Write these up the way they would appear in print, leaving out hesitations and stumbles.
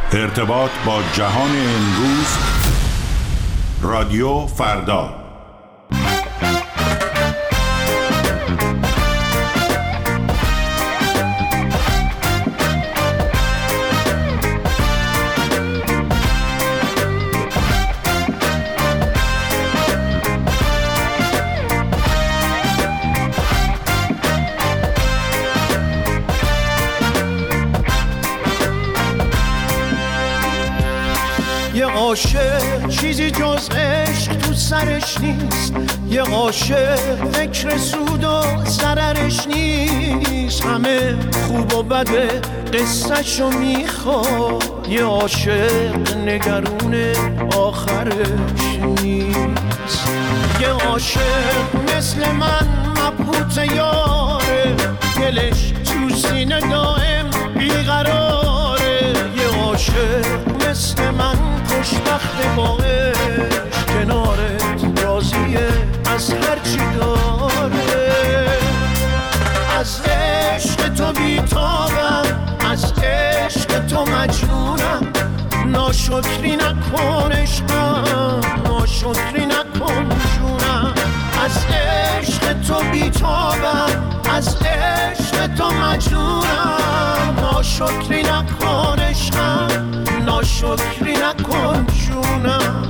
ارتباط با جهان امروز، رادیو فردا. یه عاشق چیزی جز عشق تو سرش نیست، یه عاشق فکر سود و ضررش نیست، همه خوب و بده قصه‌شو میخواد، یه عاشق نگرون آخرش نیست. یه عاشق مثل من مبهوت یاره، دلش تو سینه دائم بیقراره، یه عاشق مثل من خوشبخت با عشق، کنارت راضیه از هرچی داره. از عشق تو بیتابم، از عشق تو مجنونم، ناشکری نکن عشقم، ناشکری نکن جونم. از عشق تو بیتابم، از عشق تو مجنونم، ناشکری نکن عشقم، ناشکری نکن جونم.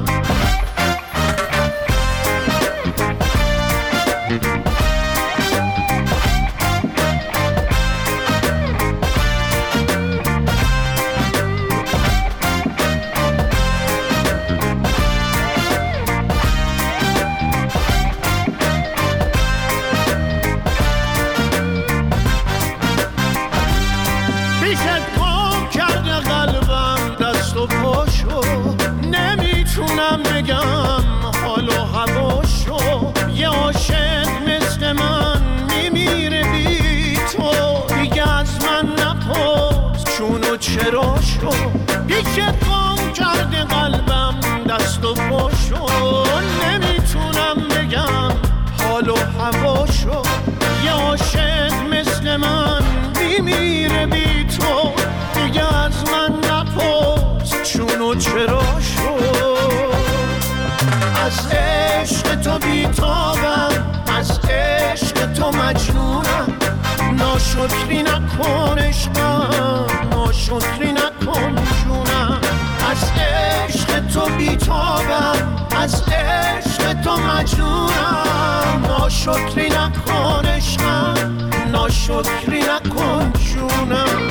نمیتونم بگم حال و هواشو، یه عاشق مثل من میمیره بی تو، دیگه از من نپرس چون و چراشو، پیشت گم کرده قلبم دست و پاشو، نمیتونم بگم حال و هواشو، یه عاشق مثل من میمیره بی تو، دیگه از من نپرس چون و چراشو. از عشق تو بیتابم، از عشق تو مجنونم، ناشکری نکن عشقم، ناشکری نکن جونم. از عشق تو بیتابم، از عشق تو مجنونم، ناشکری نکن عشقم، ناشکری نکن جونم.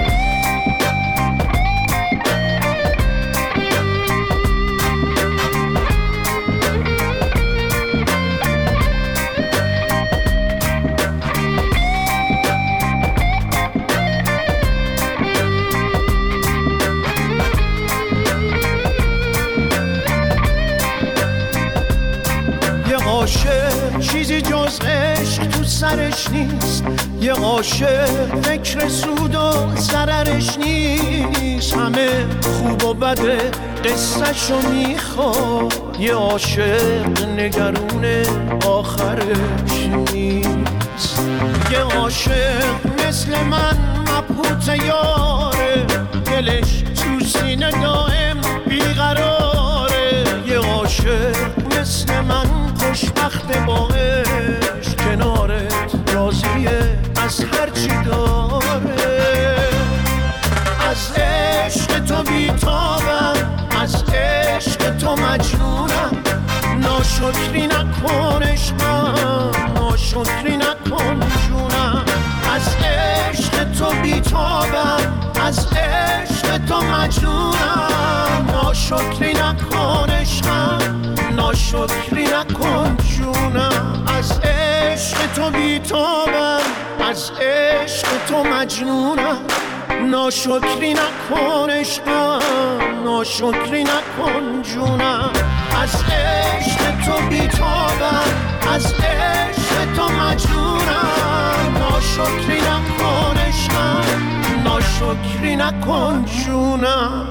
عاشق چیزی جز عشق تو سرش نیست، یه عاشق فکر سود و ضررش نیست، همه خوب و بده قصه‌شو میخواد، یه عاشق نگرون آخرش نیست. یه عاشق مثل من مبهوت یاره، دلش تو سینه دائم بیقراره، یه عاشق مثل من خوشبخت با عشق، کنارت راضیه از هرچی داره. از عشق تو بیتابم، از عشق تو مجنونم، ناشکری نکن عشقم، ناشکری نکن جونم. از عشق تو بیتابم، از عشق تو مجنونم، ناشکری نکن عشقم، ناشکری نکن جونم. از عشق تو بیتابم، از عشق تو مجنونم، ناشکری نکن عشقم، ناشکری نکن جونم. از عشق تو بیتابم، از عشق تو مجنونم، ناشکری نکن عشقم، ناشکری نکن جونم.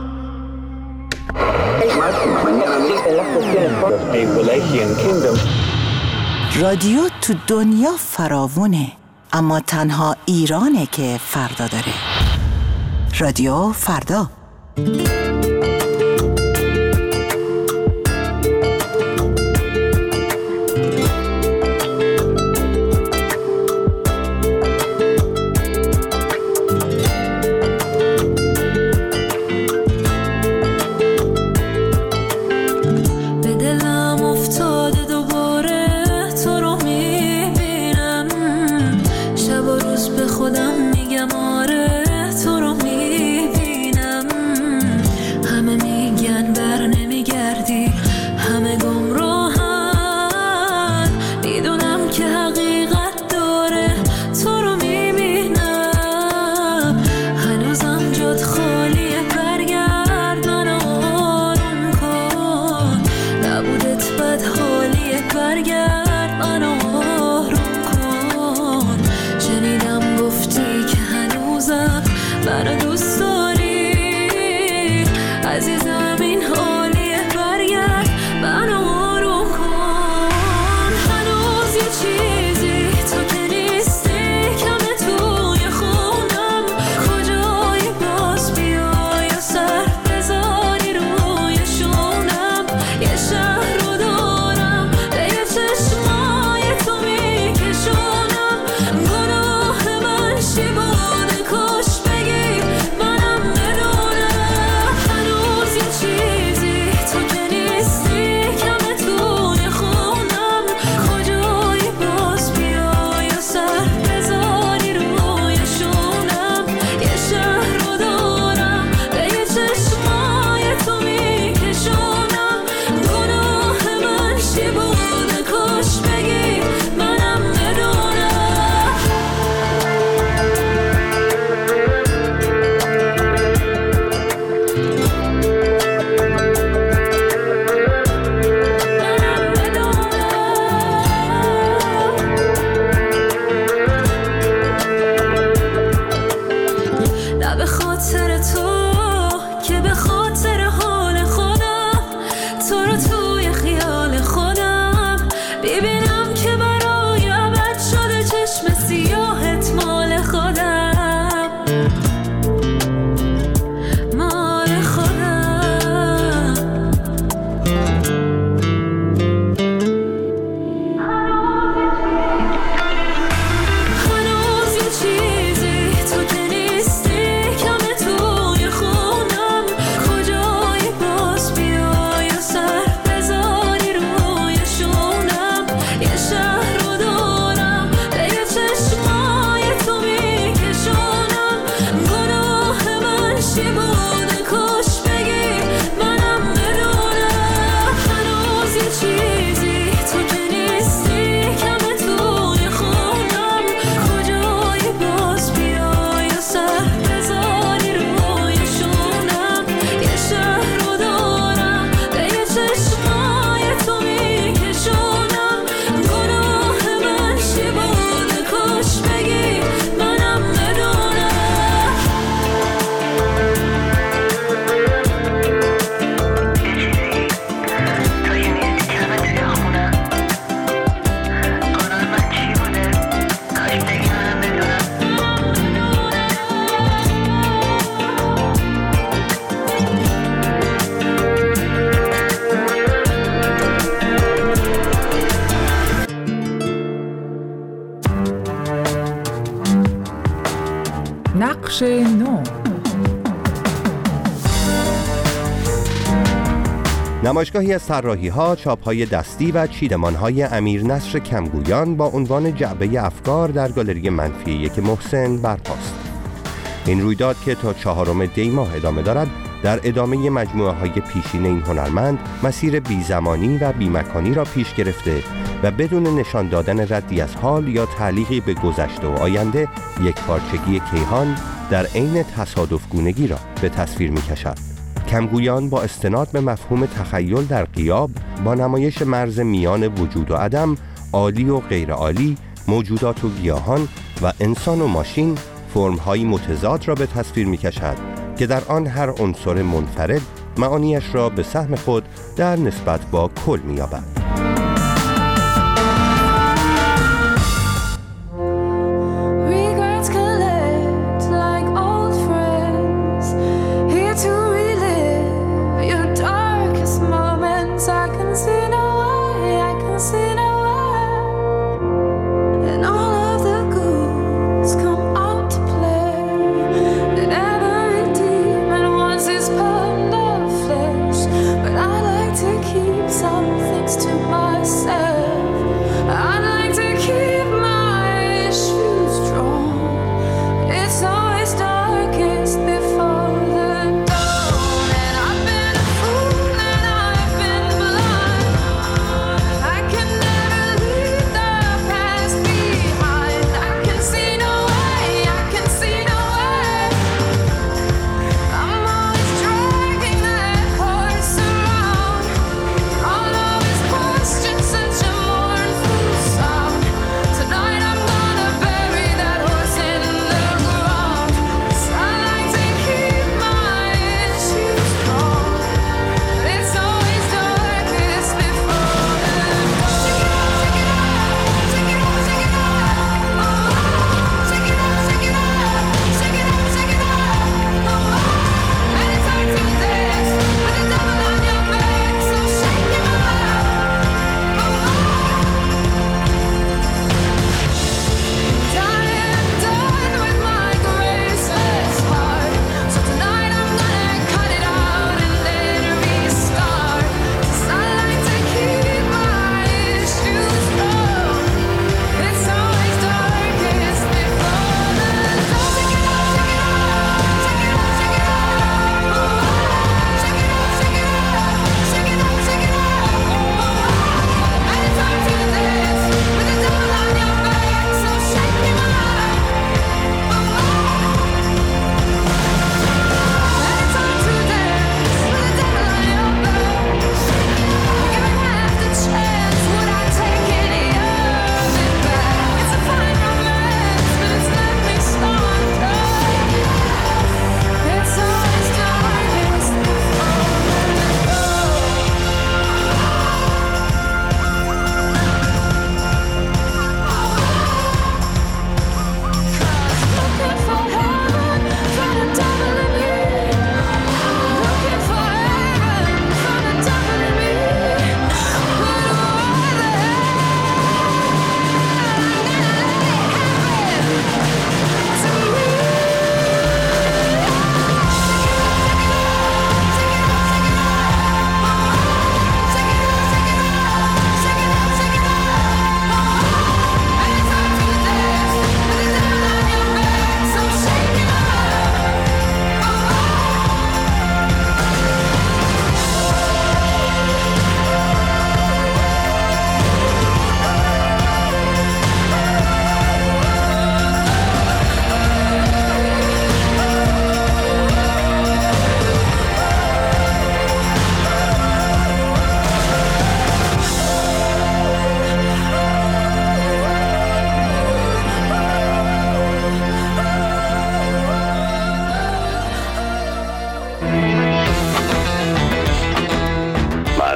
رادیو تو دنیا فراوونه، اما تنها ایرانه که فردا داره. رادیو فردا نقش نو. نمایشگاهی از طراحی‌ها، چاپ‌های دستی و چیدمان‌های امیر نصر کمگویان با عنوان جعبه افکار در گالری منفی 1 محسن برپاست. این رویداد که تا 4 دی ماه ادامه دارد، در ادامه مجموعه‌های پیشین این هنرمند مسیر بی‌زمانی و بی‌مکانی را پیش گرفته و بدون نشان دادن ردی از حال یا تعلیقی به گذشته و آینده، یک پارچگی کیهان در عین تصادفگونگی را به تصویر می‌کشد. کمگویان با استناد به مفهوم تخیل در غیاب، با نمایش مرز میان وجود و عدم، عالی و غیر عالی، موجودات و گیاهان و انسان و ماشین، فرم‌های متضاد را به تصویر می‌کشد که در آن هر عنصر منفرد معانیش را به سهم خود در نسبت با کل می‌یابد. Regrets collect like old friends, here to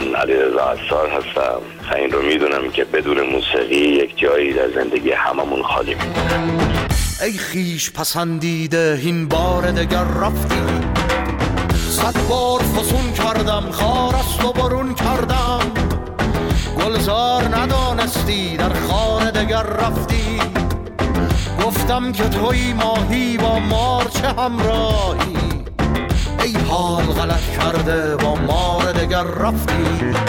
من علیرضا عصار هستم. این رو میدونم که بدون موسیقی یک جایی در زندگی هممون خالی میمونه. ای خیش پسندیده این بار دگر رفتی، 100 بار فسون کردم خار است و برون کردم، گلزار ندانستی در خانه دگر رفتی، گفتم که توی ماهی با مار چه همراهی، ای حال غلط کرده با مار دگر رفتی.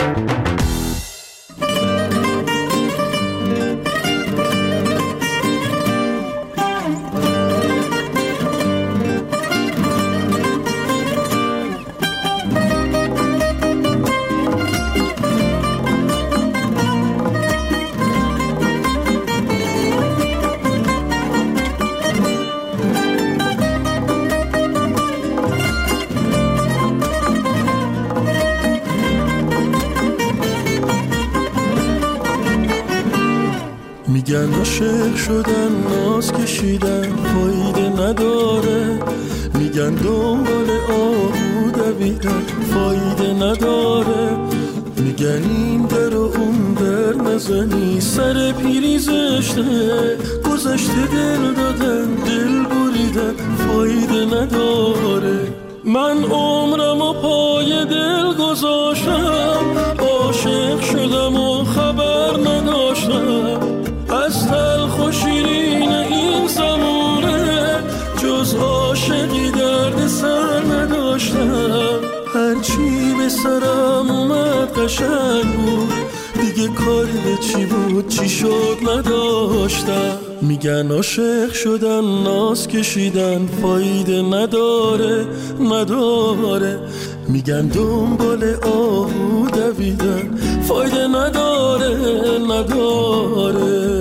میگن عاشق شدن ناز کشیدن فایده نداره، میگن دنبال آهو دویدن فایده نداره، میگن این در و اون در نزنی سر پیری زشته، گذشته دل دادن دل بریدن فایده نداره. من عمرم و پای دل گذاشتم، عاشق شدم و خبر نداشتم، از تلخ و شیرین این زمونه جز عاشقی درد سر نداشتم، هرچی به سرم اومد قشنگ بود، دیگه کاری به چی بود چی شد نداشتم. میگن عاشق شدن ناز کشیدن فایده نداره نداره، میگن دنبال آهو دویدن فایده نداره نداره.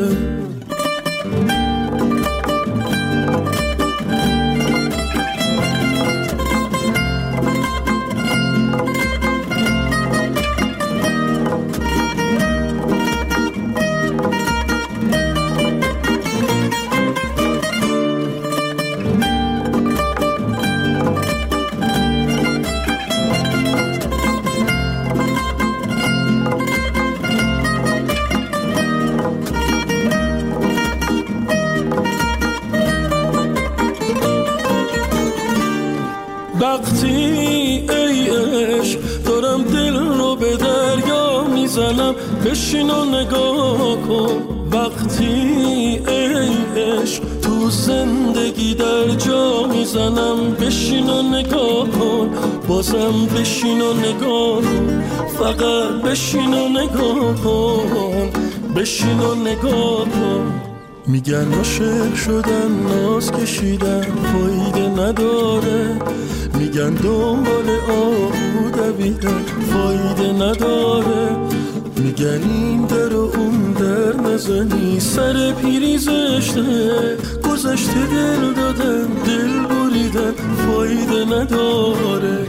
وقتی ای عشق دارم دل رو به دریا میزنم بشین و نگاه کن، وقتی ای عشق تو زندگی در جا میزنم بشین و نگاه کن، بازم بشین و نگاه کن، فقط بشین و نگاه کن، بشین و نگاه کن. میگن عاشق شدن ناز کشیدن فایده نداره، میگن دنبال آهو دویدن فایده نداره، میگن این در و اون در نزنی سر پیری زشته، گذشته دل دادن دل بریدن فایده نداره.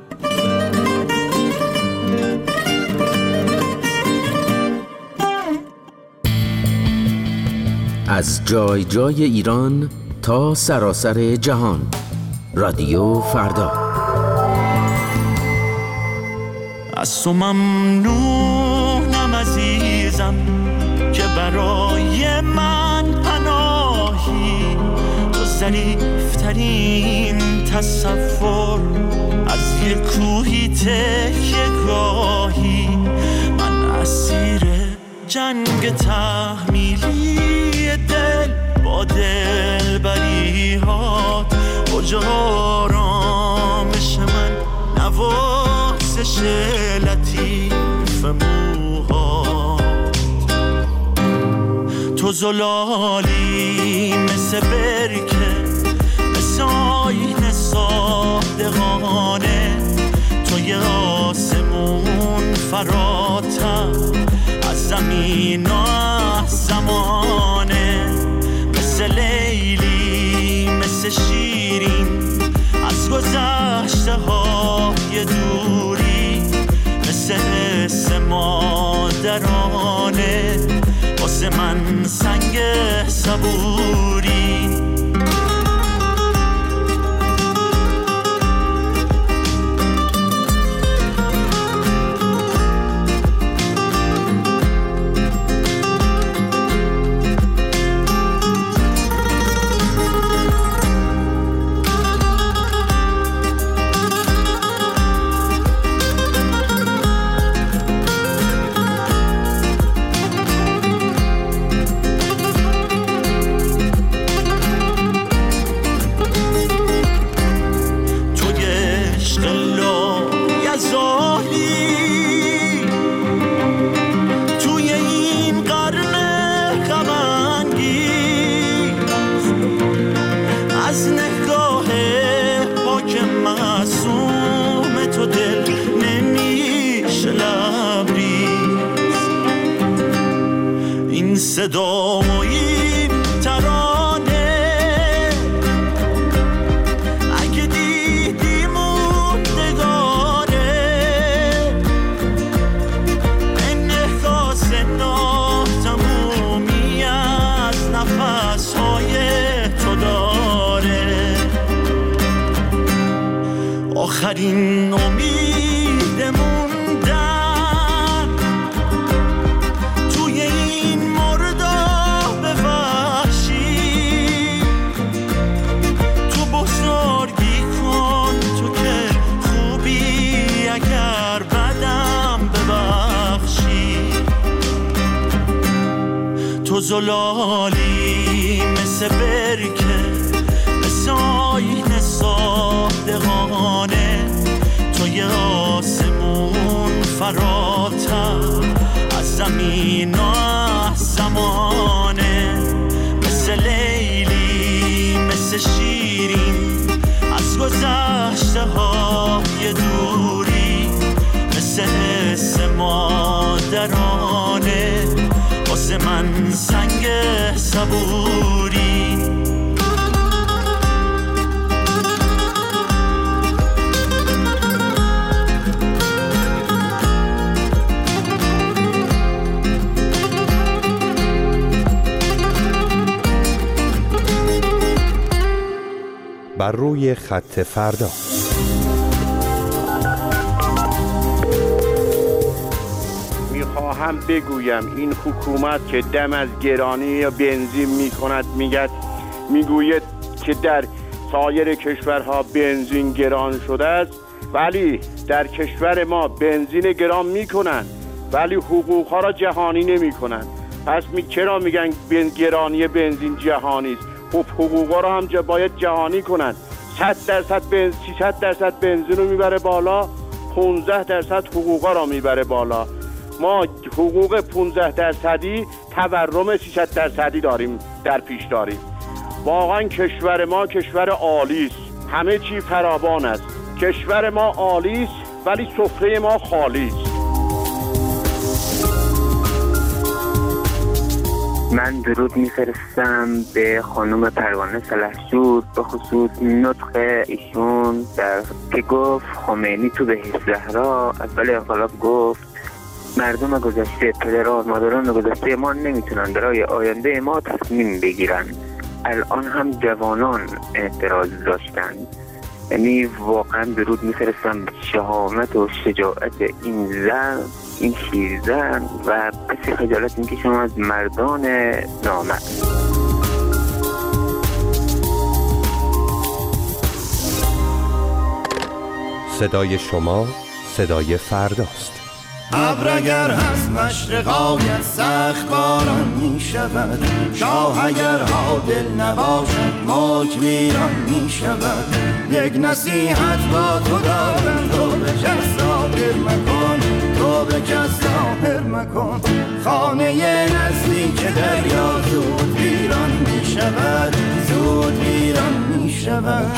از جای جای ایران تا سراسر جهان، رادیو فردا. از تو ممنونم عزیزم که برای من پناهی، تو ظریفترین تصور از یک کوهی تکیه گاهی، من اسیر جنگ تحمیلی دل با دل بریهات، کجا آرامش من نوازش لطیف موهات، تو زلالی مثل برکه مثل آینه صادقانه، تو یه آسمون فراتر از زمین و از زمانه، مثل لیلی مثل شیرین از گذشته های دوری، مثل حس مادرانه واسه من سنگ صبوری. صدا و این ترانه. اگه دیدی موندگاره انعکاس ناتمومی از نفس‌های تو داره. آخرین امید موندن توی این مرداب وحشی. تو بزرگی کن تو که خوبی، اگر بدم ببخشی. تو زلالی مثل برکه، مثل آینه صادقانه. تو یه آسمون فراتر از زمین و از زمانه. مثل لیلی مثل شیرین از گذشته های دوری. مثل حس مادرانه واسه من سنگ صبوری. بر روی خط فردا. میخواهم بگویم این حکومت که دم از گرانی یا بنزین میکند میگوید که در سایر کشورها بنزین گران شده است، ولی در کشور ما بنزین گران میکنن ولی حقوقها را جهانی نمیکنن. پس چرا میگن گرانی بنزین جهانی است؟ خب حقوقا رو هم باید جهانی کنن. 100% بنزین رو میبره بالا، 15% حقوقا رو میبره بالا. ما حقوق 15% تورم 300% داریم در پیش داریم. واقعا کشور ما کشور عالی است، همه چی فراوان است. کشور ما عالی است ولی سفره ما خالی است. من درود میفرستم به خانم پروانه سلحشور به خصوص نطق ایشون در که گفت خمینی تو به زهرا اول انقلاب گفت مردم گذشته، پدران مادران گذشته ما نمیتونن برای آینده ما تصمیم بگیرن. الان هم جوانان اعتراض داشتن. یعنی واقعا درود میفرستم به شهامت و شجاعت این زن، این شیرزن و بسی خجالت میکشم از مردان نامرد. صدای شما صدای فرداست. ابر اگر هست مشرقایت سخت باران می شود، شاه اگر عادل نباشد ملک ویران می شود. یک نصیحت با تو دارم، تو به کس ظاهر مکن، تو به کس ظاهر مکن. خانه نزدیک دریا زود ویران می شود، زود ویران می شود.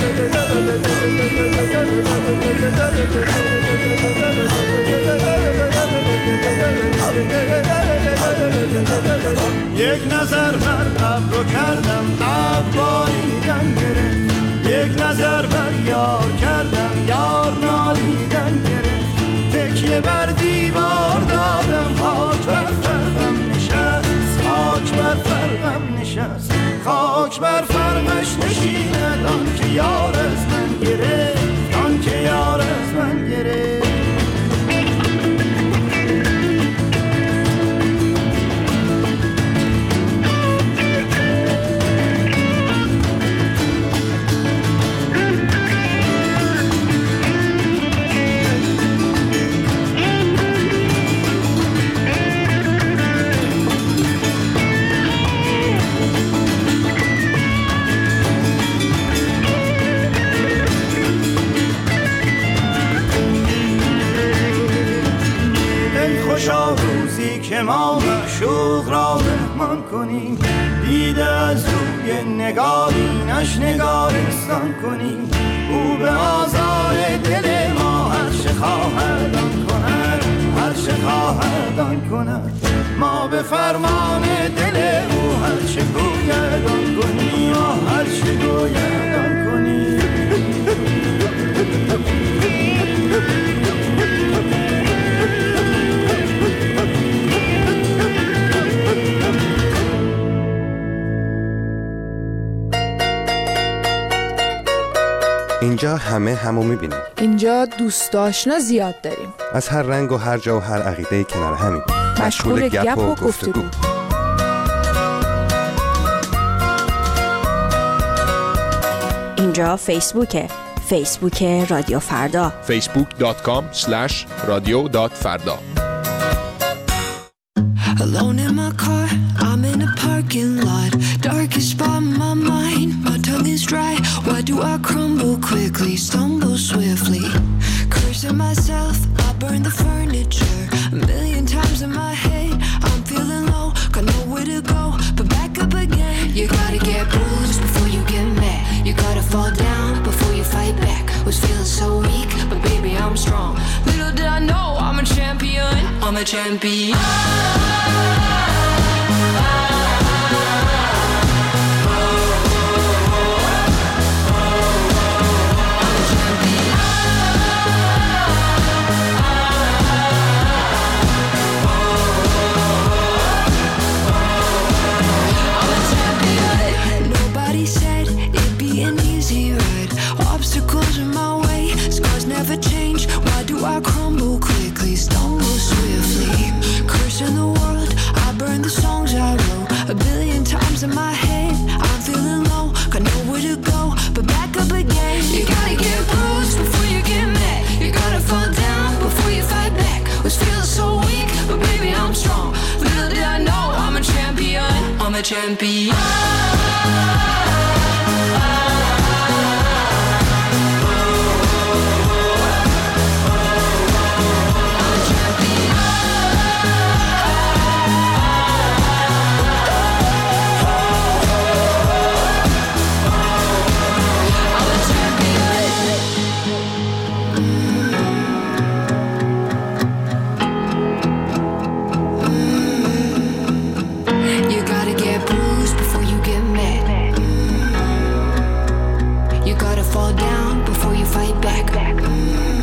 یک نظر بر ابرو کردم ابر باریدن گرفت، یک نظر بر یار کردم یار نالیدن گرفت. تکیه بر دیوار دادم خاک بر فرقم نشست، خاک بر فرقم نشست. خاک بر فرقش نشیند آن که یار از من گرفت، آن که یار از من گرفت. خوشا روزی که ما معشوق را مهمان کنیم، دیده از روی نگارینش نگارستان کنیم. او به آزار دل ما هر چه خواهد آن کند، هر چه خواهد آن کند. ما به فرمان دل او هر چه گوید آن کنی و هر چه گوید آن کنی. اینجا همه همو میبینیم. اینجا دوست آشنا زیاد داریم. از هر رنگ و هر جا و هر عقیده کنار همیم. مشغول گپ و گفتگو. اینجا فیسبوک رادیو فردا. facebook.com/radio.farda. Alone in my car, I'm in a parking lot. Darkest spot in my mind, my tongue is dry. Why do I crumble quickly, stumble swiftly? Cursing myself, I burn the furniture. A million times in my head, I'm feeling low, got nowhere to go, but back up again. You gotta get bruised before you get mad. You gotta fall down before you fight back. Was feeling so weak, but baby I'm strong. Little did I know I'm a champion. I'm a champion. Never change. Why do I crumble quickly, stumble swiftly? Cursing the world, I burn the songs I wrote. A billion times in my head, I'm feeling low, got nowhere to go, but back up again. You gotta get bruised before you get mad. You gotta fall down before you fight back. Was feeling so weak, but baby I'm strong. Little did I know I'm a champion. I'm a champion. Fall down before you fight back.